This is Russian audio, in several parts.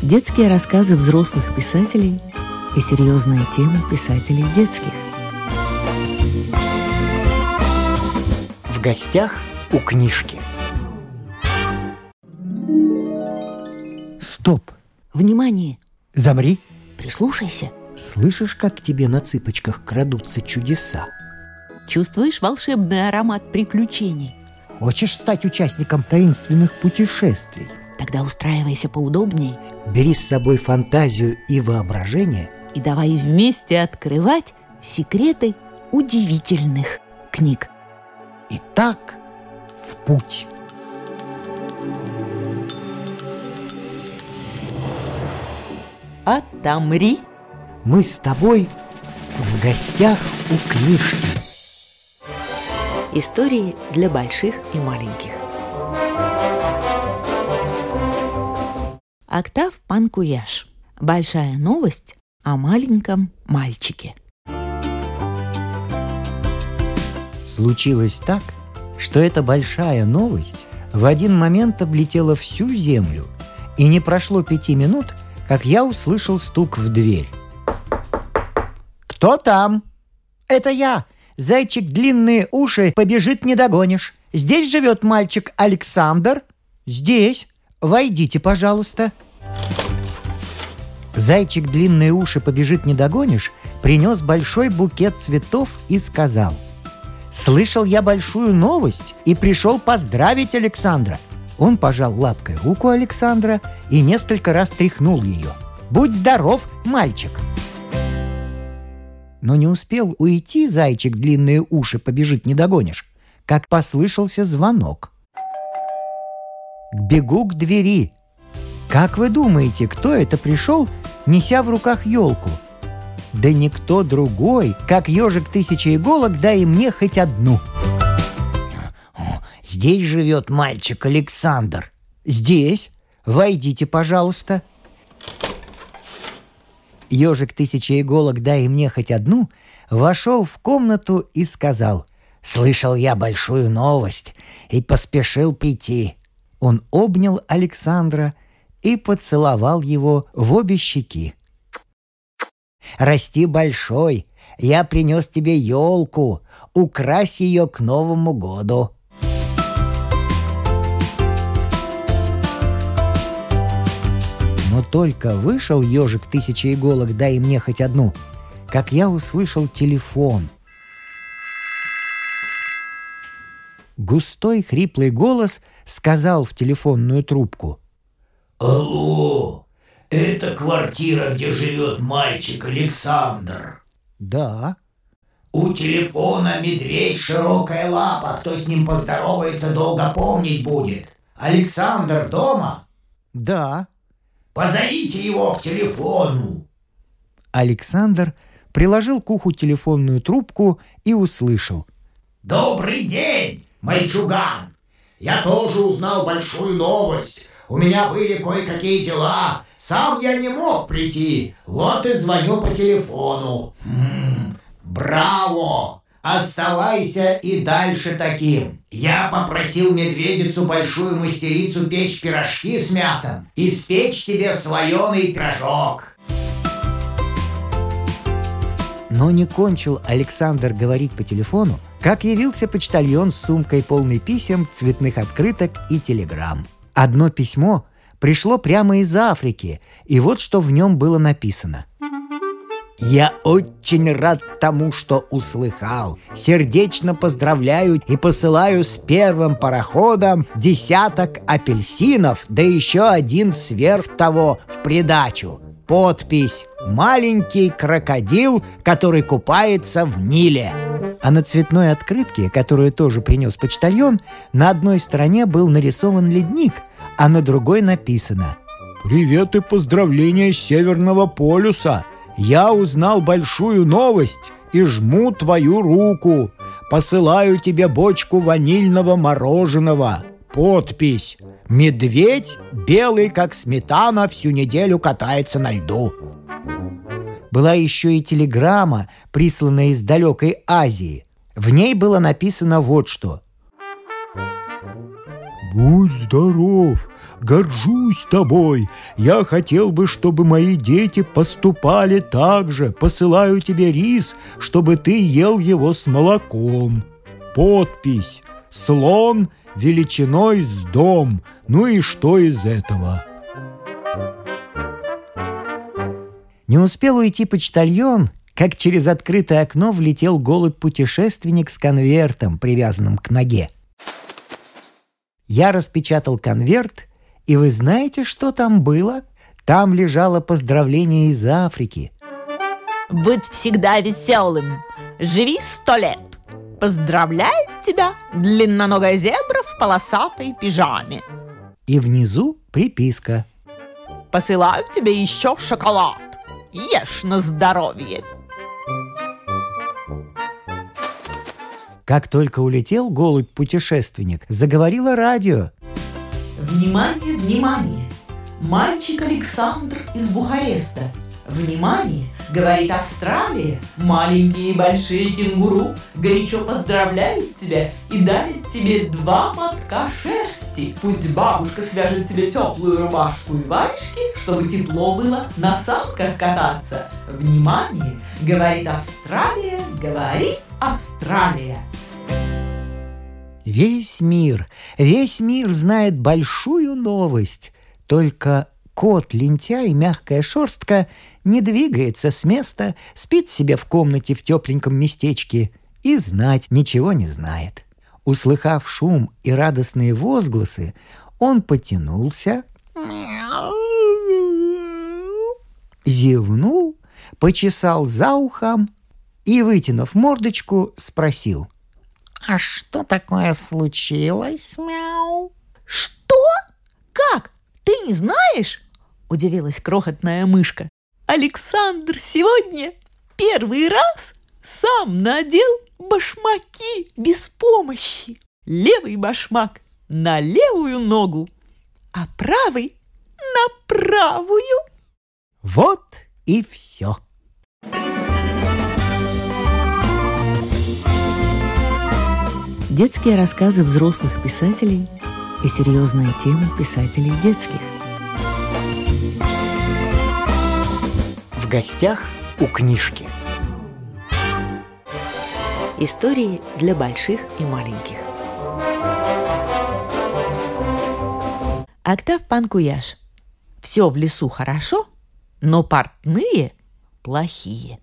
Детские рассказы взрослых писателей и серьезные темы писателей детских. В гостях у книжки. Стоп! Внимание! Замри! Прислушайся! Слышишь, как к тебе на цыпочках крадутся чудеса? Чувствуешь волшебный аромат приключений? Хочешь стать участником таинственных путешествий? Тогда устраивайся поудобнее Бери с собой фантазию и воображение и давай вместе открывать секреты удивительных книг. Итак, в путь! Отомри! Мы с тобой в гостях у книжки. Истории для больших и маленьких. Октав Панкуяш. Большая новость о маленьком мальчике. Случилось так, что эта большая новость в один момент облетела всю землю, и не прошло 5 минут, как я услышал стук в дверь. «Кто там?» «Это я! Зайчик длинные уши, побежит не догонишь. Здесь живет мальчик Александр?» «Здесь. Войдите, пожалуйста». Зайчик длинные уши, побежит не догонишь, принес большой букет цветов и сказал: «Слышал я большую новость и пришел поздравить Александра». Он пожал лапкой руку Александра и несколько раз тряхнул ее. «Будь здоров, мальчик!» Но не успел уйти зайчик длинные уши, побежит не догонишь, как послышался звонок. Бегу к двери. Как вы думаете, кто это пришел, неся в руках елку? Да никто другой, как ежик тысячи иголок, дай мне хоть одну. «Здесь живет мальчик Александр». «Здесь. Войдите, пожалуйста». Ежик тысячи иголок, дай мне хоть одну, вошел в комнату и сказал: «Слышал я большую новость и поспешил прийти». Он обнял Александра и поцеловал его в обе щеки. «Расти большой, я принес тебе елку, укрась ее к Новому году». Но только вышел ежик тысячи иголок, дай мне хоть одну, как я услышал телефон. Густой хриплый голос сказал в телефонную трубку: «Алло, это квартира, где живет мальчик Александр?» «Да». «У телефона медведь широкая лапа, кто с ним поздоровается, долго помнить будет. Александр дома?» «Да». «Позовите его к телефону». Александр приложил к уху телефонную трубку и услышал: «Добрый день, мальчуган! Я тоже узнал большую новость. У меня были кое-какие дела. Сам я не мог прийти. Вот и звоню по телефону. Браво! Оставайся и дальше таким. Я попросил медведицу большую мастерицу печь пирожки с мясом, испечь тебе слоеный пирожок». Но не кончил Александр говорить по телефону, как явился почтальон с сумкой полной писем, цветных открыток и телеграмм. Одно письмо пришло прямо из Африки, и вот что в нем было написано: «Я очень рад тому, что услыхал. Сердечно поздравляю и посылаю с первым пароходом 10 апельсинов, да еще 1 сверх того в придачу. Подпись: маленький крокодил, который купается в Ниле». А на цветной открытке, которую тоже принес почтальон, на одной стороне был нарисован ледник, а на другой написано: «Привет и поздравления с Северного полюса. Я узнал большую новость и жму твою руку. Посылаю тебе бочку ванильного мороженого. Подпись: медведь, белый как сметана, всю неделю катается на льду». Была еще и телеграмма, присланная из далекой Азии. В ней было написано вот что: «Будь здоров, горжусь тобой. Я хотел бы, чтобы мои дети поступали так же. Посылаю тебе рис, чтобы ты ел его с молоком. Подпись: слон величиной с дом. Ну и что из этого?» Не успел уйти почтальон, как через открытое окно влетел голубь-путешественник с конвертом, привязанным к ноге. Я распечатал конверт, и вы знаете, что там было? Там лежало поздравление из Африки. «Будь всегда веселым, живи 100 лет. Поздравляет тебя длинноногая зебра в полосатой пижаме». И внизу приписка: «Посылаю тебе еще шоколад. Ешь на здоровье». Как только улетел голубь-путешественник, заговорило радио. Внимание, внимание! Мальчик Александр из Бухареста. Внимание, говорит Австралия. Маленькие и большие кенгуру горячо поздравляют тебя и дарят тебе 2 мотка шерсти. Пусть бабушка свяжет тебе теплую рубашку и варежки, чтобы тепло было на санках кататься. Внимание, говорит Австралия, говорит Австралия. Весь мир знает большую новость. Только кот-лентяй, мягкая шерстка, не двигается с места, спит себе в комнате в тепленьком местечке и знать ничего не знает. Услыхав шум и радостные возгласы, он потянулся, зевнул, почесал за ухом и, вытянув мордочку, спросил: «А что такое случилось, мяу?» «Что? Как? Ты не знаешь?» – удивилась крохотная мышка. «Александр сегодня первый раз сам надел башмаки без помощи. Левый башмак на левую ногу, а правый на правую». Вот и все. Детские рассказы взрослых писателей и серьезные темы писателей детских. В гостях у книжки. Истории для больших и маленьких. Октав Панкуяш. Все в лесу хорошо, но портные плохие.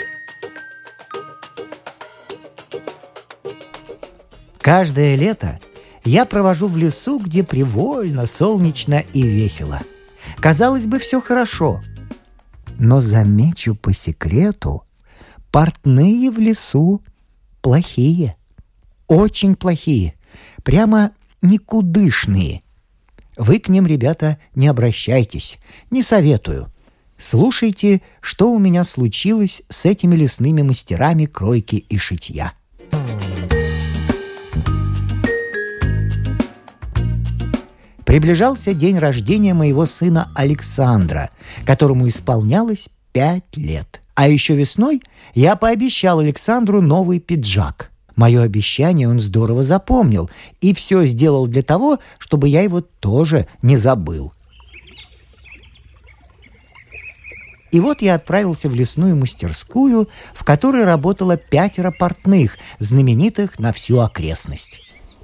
Каждое лето я провожу в лесу, где привольно, солнечно и весело. Казалось бы, все хорошо. Но замечу по секрету, портные в лесу плохие. Очень плохие. Прямо никудышные. Вы к ним, ребята, не обращайтесь. Не советую. Слушайте, что у меня случилось с этими лесными мастерами кройки и шитья. Приближался день рождения моего сына Александра, которому исполнялось 5 лет. А еще весной я пообещал Александру новый пиджак. Мое обещание он здорово запомнил и все сделал для того, чтобы я его тоже не забыл. И вот я отправился в лесную мастерскую, в которой работало 5 портных, знаменитых на всю окрестность.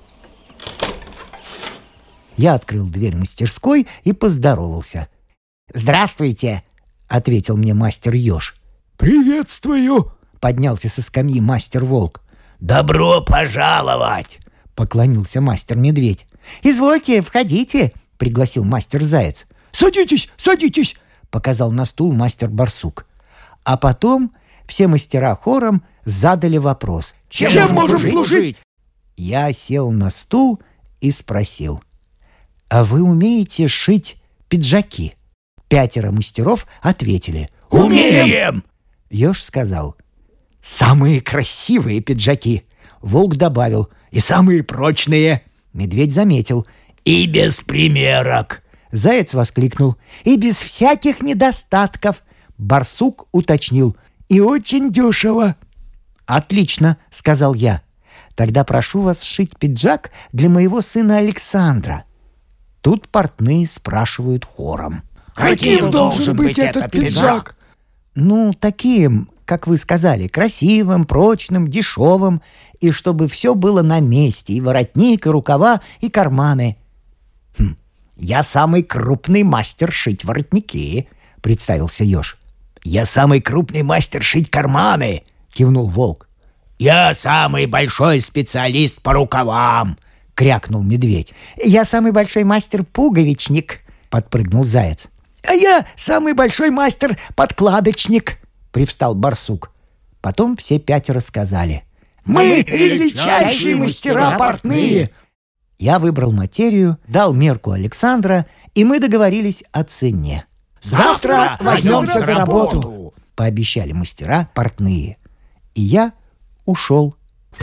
Я открыл дверь мастерской и поздоровался. «Здравствуйте!» — ответил мне мастер Ёж. «Приветствую!» — поднялся со скамьи мастер Волк. «Добро пожаловать!» — поклонился мастер Медведь. «Извольте, входите!» — пригласил мастер Заяц. «Садитесь, садитесь!» — показал на стул мастер Барсук. А потом все мастера хором задали вопрос. «Чем можем служить?» Я сел на стул и спросил: «А вы умеете шить пиджаки?» 5 мастеров ответили: «Умеем!» Ёж сказал: «Самые красивые пиджаки!» Волк добавил: «И самые прочные!» Медведь заметил: «И без примерок!» Заяц воскликнул: «И без всяких недостатков!» Барсук уточнил: «И очень дешево!» «Отлично!» — сказал я. Тогда прошу вас сшить пиджак для моего сына Александра». Тут портные спрашивают хором: Каким должен быть этот пиджак? «Ну, таким, как вы сказали, красивым, прочным, дешевым, и чтобы все было на месте, и воротник, и рукава, и карманы». «Я самый крупный мастер шить воротники», — представился еж. «Я самый крупный мастер шить карманы», — кивнул волк. «Я самый большой специалист по рукавам», — крякнул медведь. «Я самый большой мастер-пуговичник», — подпрыгнул заяц. «А я самый большой мастер-подкладочник», — привстал барсук. Потом все пятеро сказали: «Мы величайшие мастера портные». Я выбрал материю, дал мерку Александра, и мы договорились о цене. «Завтра возьмемся за работу», — пообещали мастера портные. И я ушел.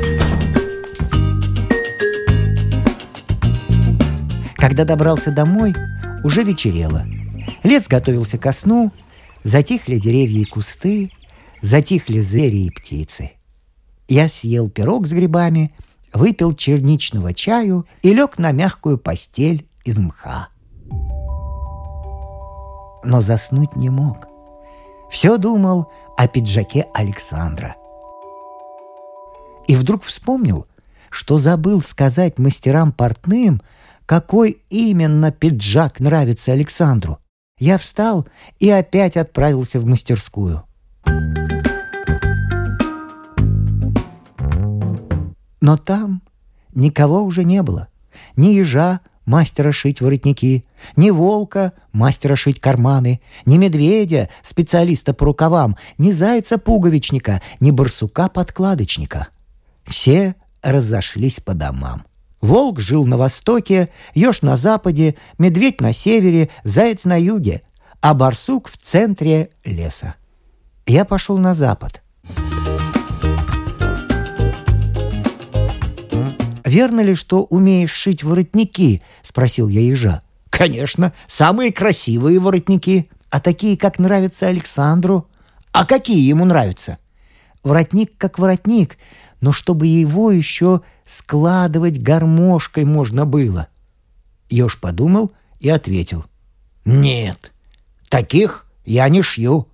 Когда добрался домой, уже вечерело. Лес готовился ко сну, затихли деревья и кусты, затихли звери и птицы. Я съел пирог с грибами, выпил черничного чаю и лег на мягкую постель из мха. Но заснуть не мог. Все думал о пиджаке Александра. И вдруг вспомнил, что забыл сказать мастерам портным, какой именно пиджак нравится Александру. Я встал и опять отправился в мастерскую. Но там никого уже не было. Ни ежа, мастера шить воротники, ни волка, мастера шить карманы, ни медведя, специалиста по рукавам, ни зайца-пуговичника, ни барсука-подкладочника. Все разошлись по домам. Волк жил на востоке, еж на западе, медведь на севере, заяц на юге, а барсук в центре леса. Я пошел на запад. «Верно ли, что умеешь шить воротники?» — спросил я ежа. «Конечно, самые красивые воротники. А такие, как нравятся Александру?» «А какие ему нравятся?» «Воротник как воротник, но чтобы его еще складывать гармошкой можно было». Еж подумал и ответил: «Нет, таких я не шью».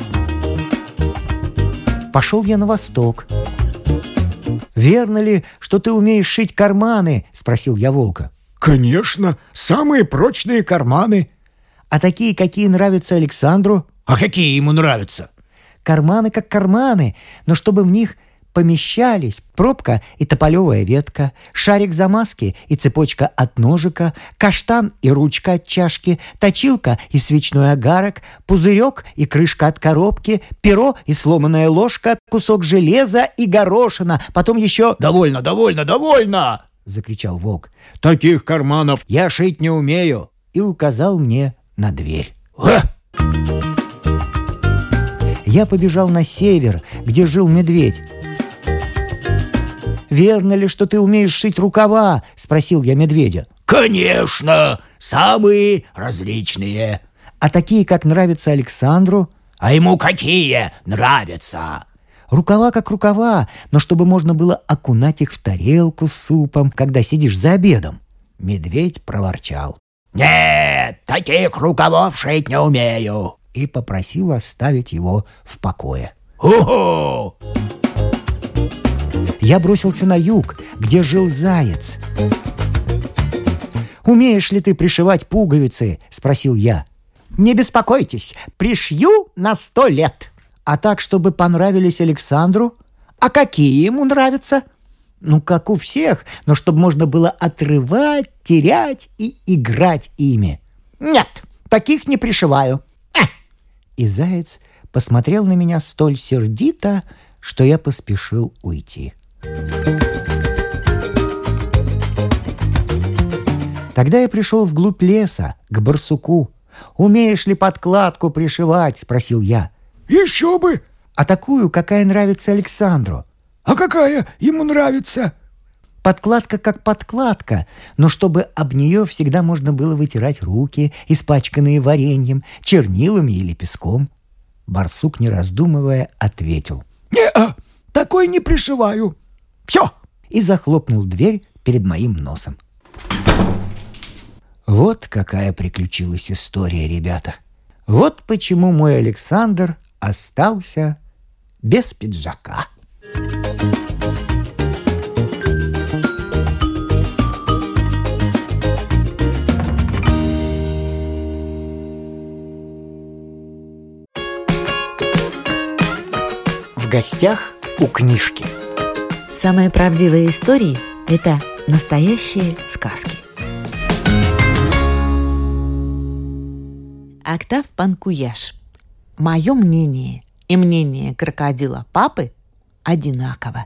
Пошел я на восток. «Верно ли, что ты умеешь шить карманы?» — спросил я волка. «Конечно, самые прочные карманы». «А такие, какие нравятся Александру?» «А какие ему нравятся?» «Карманы как карманы, но чтобы в них помещались пробка и тополевая ветка, шарик замазки и цепочка от ножика, каштан и ручка от чашки, точилка и свечной огарок, пузырек и крышка от коробки, перо и сломанная ложка, кусок железа и горошина, потом еще...» «Довольно, довольно, довольно!» — закричал волк. «Таких карманов я шить не умею!» И указал мне на дверь. Я побежал на север, где жил медведь. «Верно ли, что ты умеешь шить рукава?» — спросил я медведя. «Конечно, самые различные». «А такие, как нравятся Александру?» «А ему какие нравятся?» «Рукава как рукава, но чтобы можно было окунать их в тарелку с супом, когда сидишь за обедом». Медведь проворчал: «Нет, таких рукавов шить не умею», и попросил оставить его в покое. «Ху-ху!» Я бросился на юг, где жил заяц. «Умеешь ли ты пришивать пуговицы?» — спросил я. «Не беспокойтесь, пришью на 100 лет». «А так, чтобы понравились Александру?» «А какие ему нравятся?» «Ну, как у всех, но чтобы можно было отрывать, терять и играть ими». «Нет, таких не пришиваю». И заяц посмотрел на меня столь сердито, что я поспешил уйти. Тогда я пришел вглубь леса, к барсуку. «Умеешь ли подкладку пришивать?» — спросил я. «Еще бы!» «А такую, какая нравится Александру?» «А какая ему нравится?» «Подкладка как подкладка, но чтобы об нее всегда можно было вытирать руки, испачканные вареньем, чернилами или песком». Барсук, не раздумывая, ответил: «Не-а, такой не пришиваю». «Все, и захлопнул дверь перед моим носом. Вот какая приключилась история, ребята. Вот почему мой Александр остался без пиджака. В гостях у книжки. Самые правдивые истории – это настоящие сказки. Октав Панкуяш. Мое мнение и мнение крокодила папы одинаково.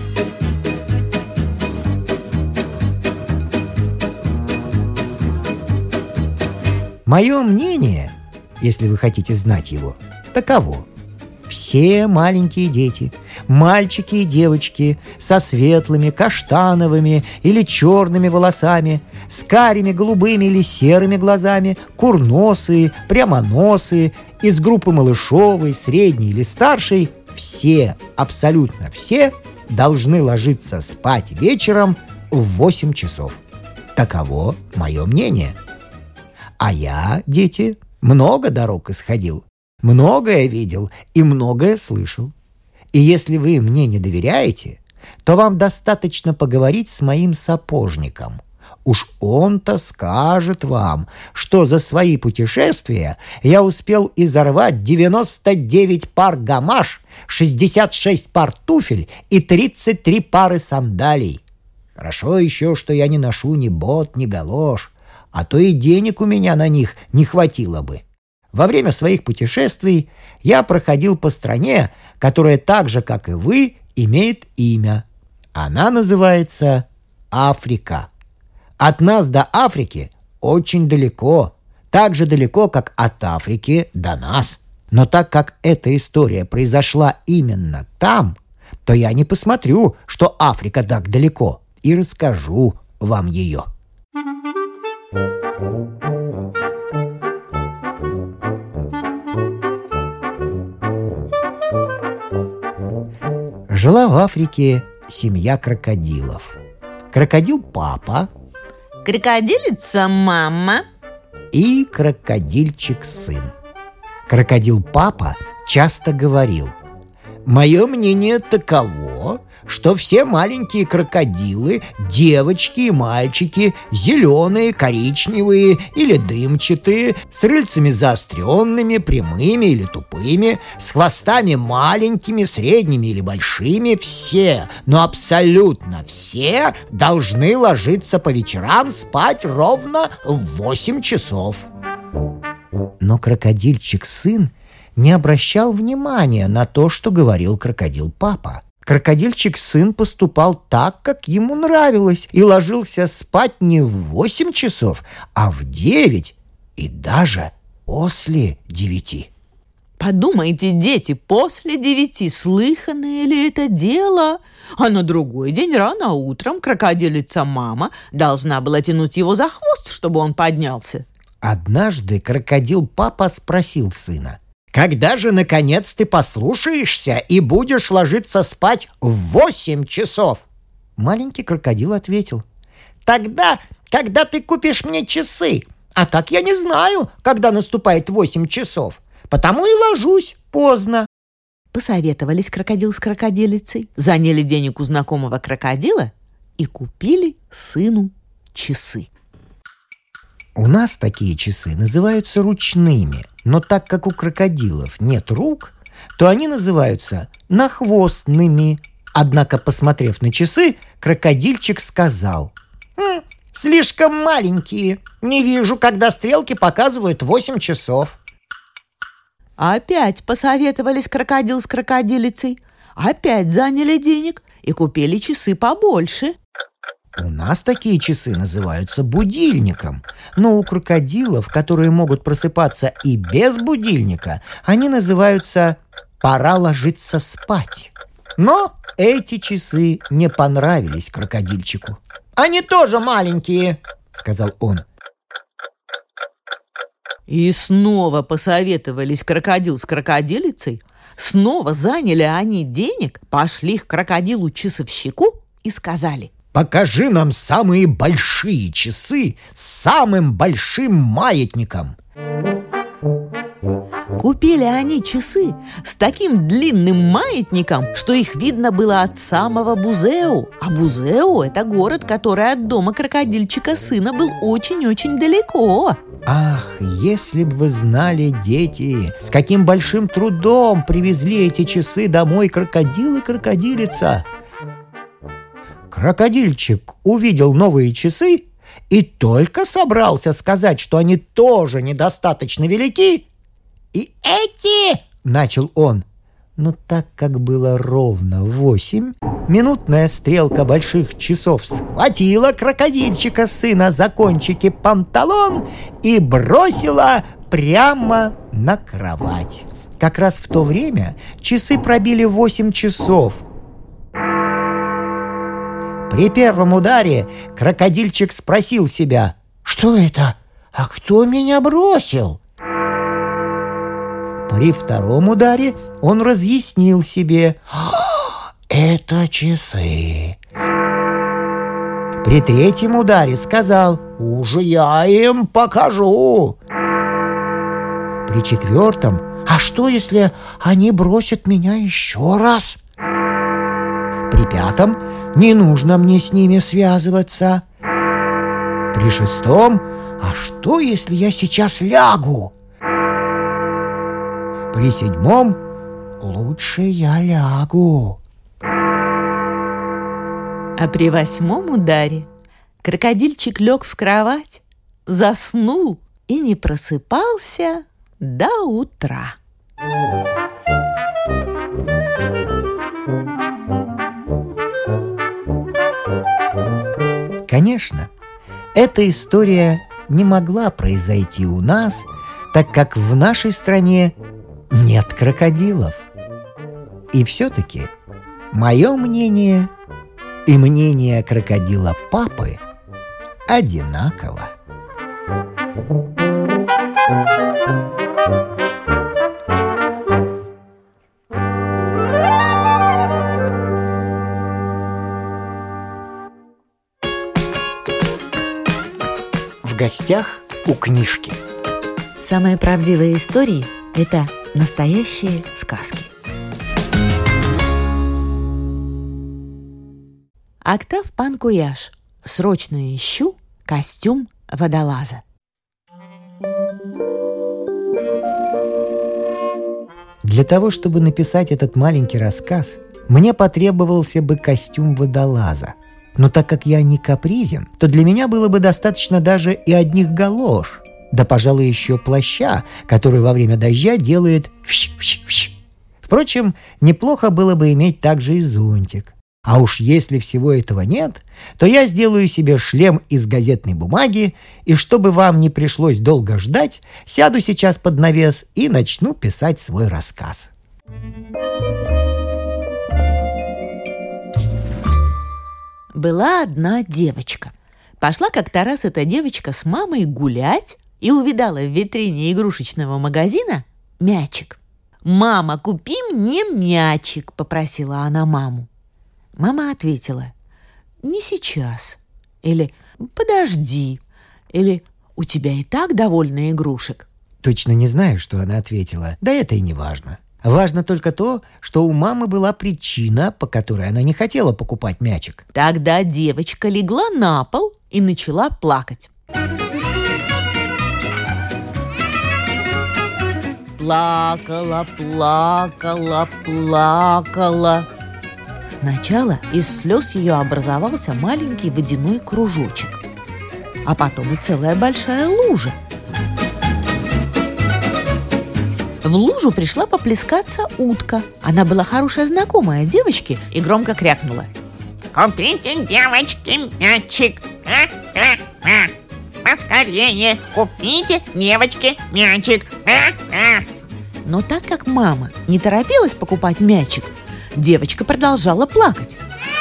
Мое мнение, если вы хотите знать его, таково. Все маленькие дети, мальчики и девочки со светлыми, каштановыми или черными волосами, с карими, голубыми или серыми глазами, курносые, прямоносые, из группы малышовой, средней или старшей, все, абсолютно все, должны ложиться спать вечером в 8 часов. Таково мое мнение. А я, дети, много дорог исходил. Многое видел и многое слышал. И если вы мне не доверяете, то вам достаточно поговорить с моим сапожником. Уж он-то скажет вам, что за свои путешествия я успел изорвать 99 пар гамаш, 66 пар туфель и 33 пары сандалий. Хорошо еще, что я не ношу ни бот, ни галош, а то и денег у меня на них не хватило бы. Во время своих путешествий я проходил по стране, которая так же, как и вы, имеет имя. Она называется Африка. От нас до Африки очень далеко, так же далеко, как от Африки до нас. Но так как эта история произошла именно там, то я не посмотрю, что Африка так далеко, и расскажу вам ее. Жила в Африке семья крокодилов. Крокодил папа, Крокодилица мама и крокодильчик сын. Крокодил папа часто говорил: «Мое мнение таково, что все маленькие крокодилы, девочки и мальчики, зеленые, коричневые или дымчатые, с рыльцами заостренными, прямыми или тупыми, с хвостами маленькими, средними или большими, все, но абсолютно все должны ложиться по вечерам спать ровно в 8 часов». Но крокодильчик-сын не обращал внимания на то, что говорил крокодил папа. Крокодильчик-сын поступал так, как ему нравилось, и ложился спать не в 8 часов, а в 9 и даже после 9. Подумайте, дети, после 9 слыханное ли это дело? А на другой день рано утром крокодилица мама должна была тянуть его за хвост, чтобы он поднялся. Однажды крокодил папа спросил сына: «Когда же, наконец, ты послушаешься и будешь ложиться спать в 8 часов?» Маленький крокодил ответил: «Тогда, когда ты купишь мне часы. А так я не знаю, когда наступает 8 часов. Потому и ложусь поздно». Посоветовались крокодил с крокодилицей, заняли денег у знакомого крокодила и купили сыну часы. У нас такие часы называются ручными, но так как у крокодилов нет рук, то они называются нахвостными. Однако, посмотрев на часы, крокодильчик сказал: «Слишком маленькие, не вижу, когда стрелки показывают 8 часов». Опять посоветовались крокодил с крокодилицей, опять заняли денег и купили часы побольше. У нас такие часы называются будильником, но у крокодилов, которые могут просыпаться и без будильника, они называются «пора ложиться спать». Но эти часы не понравились крокодильчику. «Они тоже маленькие», — сказал он. И снова посоветовались крокодил с крокодилицей, снова заняли они денег, пошли к крокодилу-часовщику и сказали: «Покажи нам самые большие часы с самым большим маятником». Купили они часы с таким длинным маятником, что их видно было от самого Бузеу. А Бузеу – это город, который от дома крокодильчика сына был очень-очень далеко. Ах, если бы вы знали, дети, с каким большим трудом привезли эти часы домой крокодил и крокодилица. Крокодильчик увидел новые часы и только собрался сказать, что они тоже недостаточно велики. «И эти!» – начал он. Но так как было ровно 8, минутная стрелка больших часов схватила крокодильчика сына за кончики панталон и бросила прямо на кровать. Как раз в то время часы пробили 8 часов. При первом ударе крокодильчик спросил себя: «Что это? А кто меня бросил?» При втором ударе он разъяснил себе: «Это часы». При третьем ударе сказал: «Уже я им покажу». При четвертом: «А что, если они бросят меня еще раз?» При пятом: «Не нужно мне с ними связываться». При шестом: «А что, если я сейчас лягу?» При седьмом: «Лучше я лягу». А при 8 ударе крокодильчик лег в кровать, заснул и не просыпался до утра. Конечно, эта история не могла произойти у нас, так как в нашей стране нет крокодилов. И все-таки мое мнение и мнение крокодила папы одинаково. В гостях у книжки. Самые правдивые истории – это настоящие сказки. Октав Панкуяш. Срочно ищу костюм водолаза. Для того, чтобы написать этот маленький рассказ, мне потребовался бы костюм водолаза. Но так как я не капризен, то для меня было бы достаточно даже и одних галош, да, пожалуй, еще плаща, который во время дождя делает вш-вш-вш. Впрочем, неплохо было бы иметь также и зонтик. А уж если всего этого нет, то я сделаю себе шлем из газетной бумаги, и чтобы вам не пришлось долго ждать, сяду сейчас под навес и начну писать свой рассказ. Была одна девочка. Пошла как-то раз эта девочка с мамой гулять и увидала в витрине игрушечного магазина мячик. «Мама, купи мне мячик», — попросила она маму. Мама ответила: «Не сейчас», или «Подожди», или «У тебя и так довольно игрушек». Точно не знаю, что она ответила, да это и не важно. Важно только то, что у мамы была причина, по которой она не хотела покупать мячик. Тогда девочка легла на пол и начала плакать. Плакала, плакала, плакала. Сначала из слез ее образовался маленький водяной кружочек, а потом и целая большая лужа. В лужу пришла поплескаться утка. Она была хорошая знакомая девочки и громко крякнула: «Купите, девочки, мячик! Поскорее! Купите, девочки, мячик!» Но так как мама не торопилась покупать мячик, девочка продолжала плакать.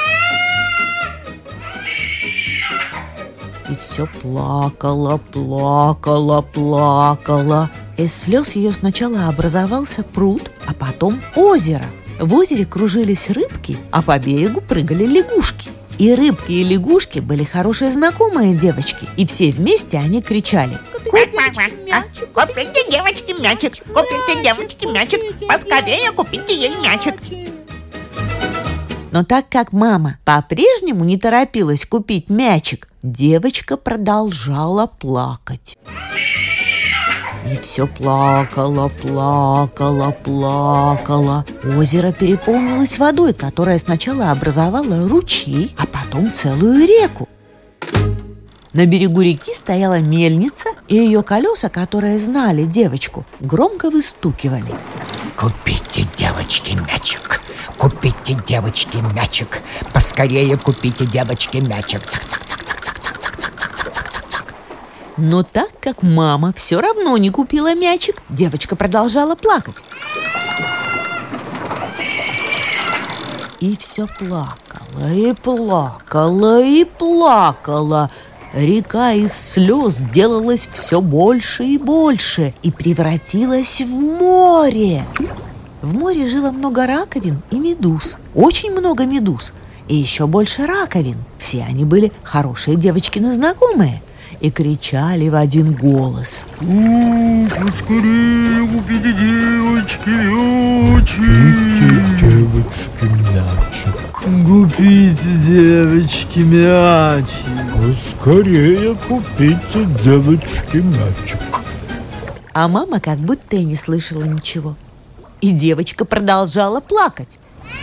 И все плакала, плакала, плакала. Из слез ее сначала образовался пруд, а потом озеро. В озере кружились рыбки, а по берегу прыгали лягушки. И рыбки, и лягушки были хорошие знакомые девочки, и все вместе они кричали: Купите девочке мячик, купите девочке мячик, поскорее купите ей мячик. Но так как мама по-прежнему не торопилась купить мячик, девочка продолжала плакать. И все плакала. Озеро переполнилось водой, которая сначала образовала ручьи, а потом целую реку. На берегу реки стояла мельница, и ее колеса, которые знали девочку, громко выстукивали. Купите девочке мячик, купите девочке мячик, поскорее купите девочке мячик. Но так как мама все равно не купила мячик, девочка продолжала плакать. И все плакала. Река из слез делалась все больше и больше и превратилась в море. В море жило много раковин и медуз, очень много медуз, и еще больше раковин. Все они были хорошие девочкины знакомые и кричали в один голос: поскорее купите девочки мячик. Купите девочки мячик. Поскорее купите девочки мячик. А мама как будто и не слышала ничего. И девочка продолжала плакать.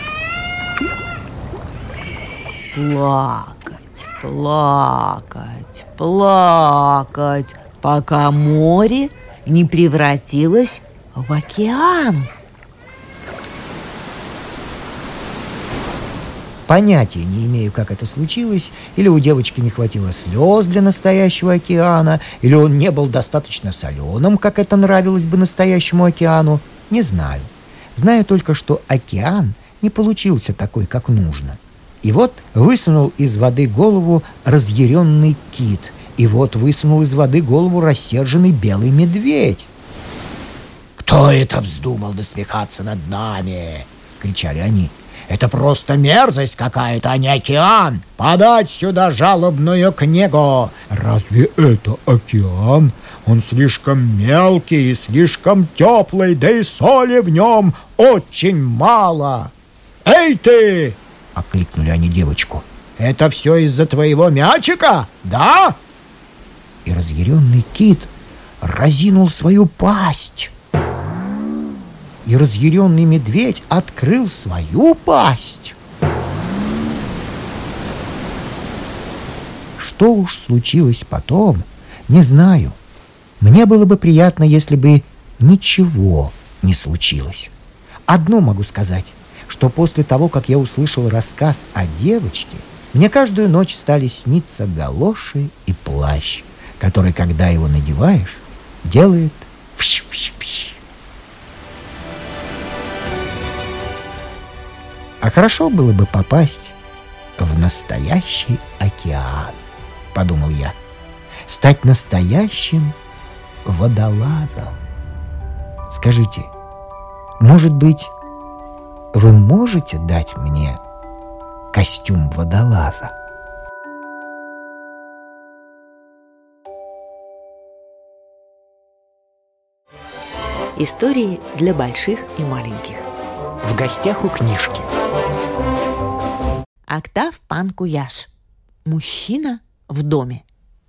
Плакать, пока море не превратилось в океан. Понятия не имею, как это случилось. Или у девочки не хватило слез для настоящего океана, или он не был достаточно соленым, как это нравилось бы настоящему океану. Не знаю. Знаю только, что океан не получился такой, как нужно. И вот высунул из воды голову разъяренный кит. И вот высунул из воды голову рассерженный белый медведь. «Кто это вздумал насмехаться над нами?» — кричали они. «Это просто мерзость какая-то, а не океан! Подать сюда жалобную книгу!» Разве это океан? Он слишком мелкий и слишком теплый, да и соли в нем очень мало. «Эй ты!» — окликнули они девочку. «Это все из-за твоего мячика, да?» И разъяренный кит разинул свою пасть. И разъяренный медведь открыл свою пасть. Что уж случилось потом, не знаю. Мне было бы приятно, если бы ничего не случилось. Одно могу сказать, что после того, как я услышал рассказ о девочке, мне каждую ночь стали сниться галоши и плащ, который, когда его надеваешь, делает вш-вш-вш. А хорошо было бы попасть в настоящий океан, подумал я, стать настоящим водолазом. Скажите, может быть, вы можете дать мне костюм водолаза? Истории для больших и маленьких. В гостях у книжки. Октав Пан-Куяш. Мужчина в доме.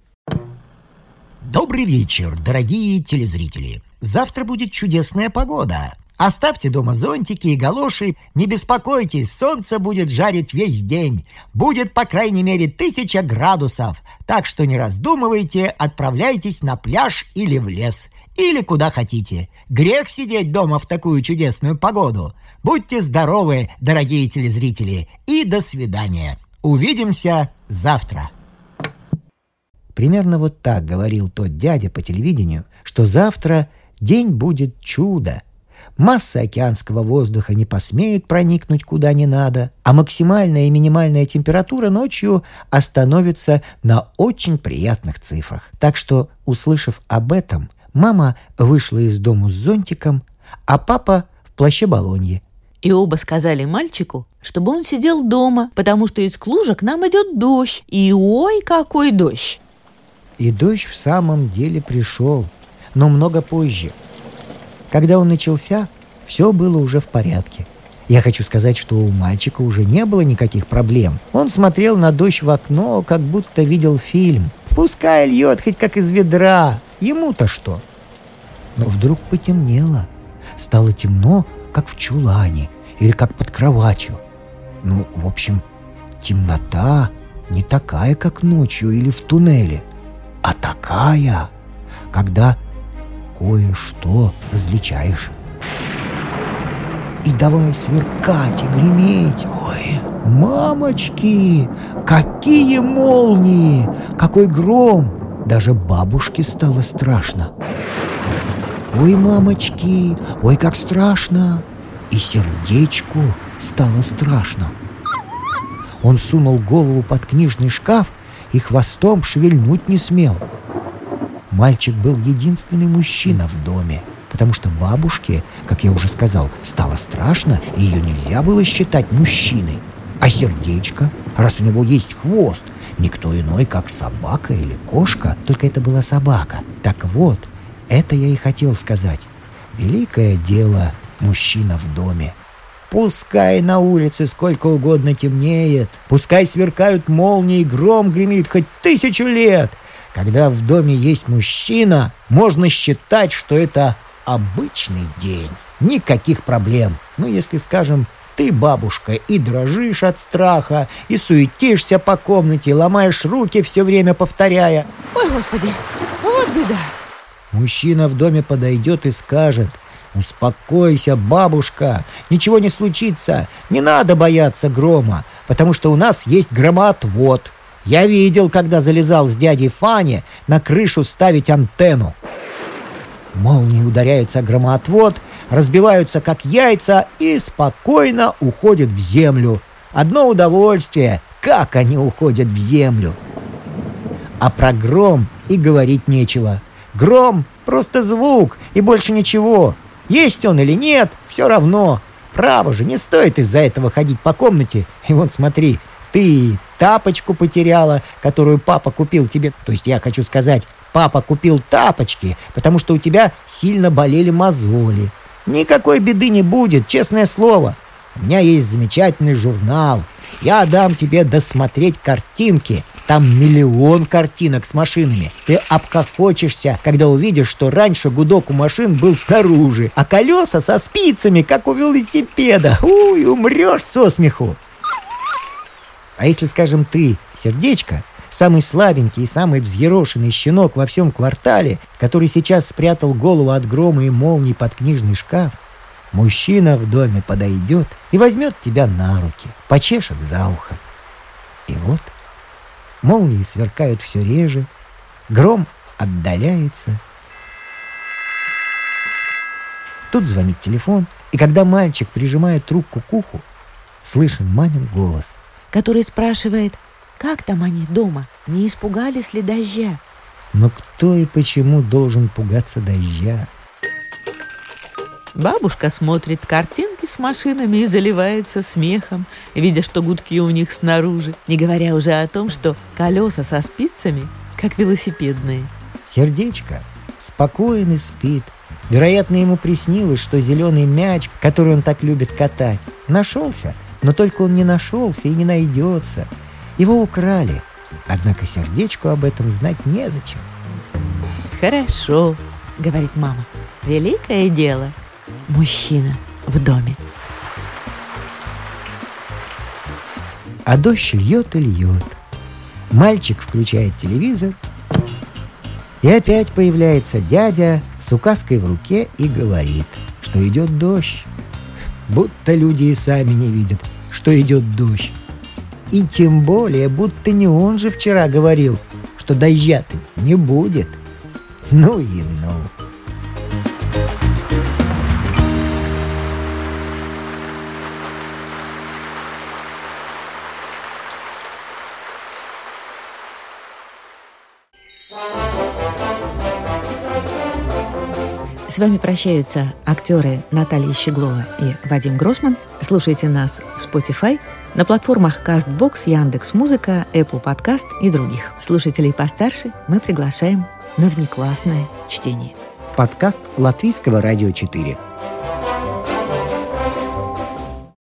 Добрый вечер, дорогие телезрители. Завтра будет чудесная погода. Оставьте дома зонтики и галоши. Не беспокойтесь, солнце будет жарить весь день. Будет, по крайней мере, 1000 градусов. Так что не раздумывайте, отправляйтесь на пляж или в лес. Или куда хотите. Грех сидеть дома в такую чудесную погоду. Будьте здоровы, дорогие телезрители. И до свидания. Увидимся завтра. Примерно вот так говорил тот дядя по телевидению, что завтра день будет чудо. Масса океанского воздуха не посмеют проникнуть куда не надо, а максимальная и минимальная температура ночью остановится на очень приятных цифрах. Так что, услышав об этом, мама вышла из дому с зонтиком, а папа в плаще-балонье И оба сказали мальчику, чтобы он сидел дома, потому что из Клужа к нам идет дождь. И ой, какой дождь! И дождь в самом деле пришел, но много позже. Когда он начался, все было уже в порядке. Я хочу сказать, что у мальчика уже не было никаких проблем. Он смотрел на дождь в окно, как будто видел фильм. Пускай льет хоть как из ведра, ему-то что? Но вдруг потемнело. Стало темно, как в чулане или как под кроватью. Ну, в общем, темнота не такая, как ночью или в туннеле, а такая, когда кое-что различаешь. И давай сверкать и греметь. Ой, мамочки, какие молнии, какой гром! Даже бабушке стало страшно. Ой, мамочки, ой, как страшно! И сердечку стало страшно. Он сунул голову под книжный шкаф и хвостом шевельнуть не смел. Мальчик был единственный мужчина в доме, потому что бабушке, как я уже сказал, стало страшно, и ее нельзя было считать мужчиной. А сердечко, раз у него есть хвост, никто иной, как собака или кошка, только это была собака. Так вот, это я и хотел сказать. Великое дело мужчина в доме. Пускай на улице сколько угодно темнеет, пускай сверкают молнии и гром гремит хоть 1000 лет. Когда в доме есть мужчина, можно считать, что это обычный день. Никаких проблем. Ну, если, скажем, ты, бабушка, и дрожишь от страха, и суетишься по комнате, ломаешь руки все время повторяя: Ой, Господи, вот беда. Мужчина в доме подойдет и скажет: успокойся, бабушка, ничего не случится, не надо бояться грома, потому что у нас есть громоотвод. Я видел, когда залезал с дядей Фаня на крышу ставить антенну. Молнии ударяются о громоотвод, разбиваются как яйца и спокойно уходят в землю. Одно удовольствие, как они уходят в землю. А про гром и говорить нечего. Гром — просто звук и больше ничего. Есть он или нет, все равно. Право же, не стоит из-за этого ходить по комнате. И вот смотри, ты тапочку потеряла, которую папа купил тебе. То есть я хочу сказать, папа купил тапочки, потому что у тебя сильно болели мозоли. Никакой беды не будет, честное слово. У меня есть замечательный журнал. Я дам тебе досмотреть картинки. Там 1 000 000 картинок с машинами. Ты обхохочешься, когда увидишь, что раньше гудок у машин был снаружи, а колеса со спицами, как у велосипеда. Уй, умрешь со смеху. А если, скажем, ты, сердечко, самый слабенький и самый взъерошенный щенок во всем квартале, который сейчас спрятал голову от грома и молний под книжный шкаф, мужчина в доме подойдет и возьмет тебя на руки, почешет за ухом. И вот молнии сверкают все реже, гром отдаляется. Тут звонит телефон, и когда мальчик прижимает трубку к уху, слышен мамин голос, который спрашивает, как там они дома, не испугались ли дождя? Но кто и почему должен пугаться дождя? Бабушка смотрит картинки с машинами и заливается смехом, видя, что гудки у них снаружи, не говоря уже о том, что колеса со спицами, как велосипедные. Сердечко спокойно спит. Вероятно, ему приснилось, что зеленый мяч, который он так любит катать, нашелся, но только он не нашелся и не найдется. Его украли. Однако сердечку об этом знать незачем. «Хорошо», — говорит мама, — «великое дело. Мужчина в доме». А дождь льет и льет. Мальчик включает телевизор, и опять появляется дядя с указкой в руке и говорит, что идет дождь. Будто люди и сами не видят, что идет дождь. И тем более, будто не он же вчера говорил, что дождя-то не будет. Ну и ну. С вами прощаются актеры Наталья Щеглова и Вадим Гроссман. Слушайте нас в Spotify, на платформах CastBox, Яндекс.Музыка, Apple Podcast и других. Слушателей постарше мы приглашаем на внеклассное чтение. Подкаст Латвийского радио 4.